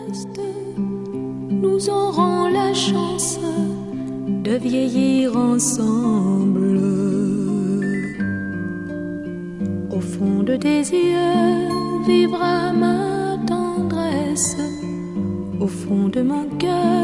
reste, nous aurons la chance de vieillir ensemble. Au fond de tes yeux vivra ma tendresse, au fond de mon cœur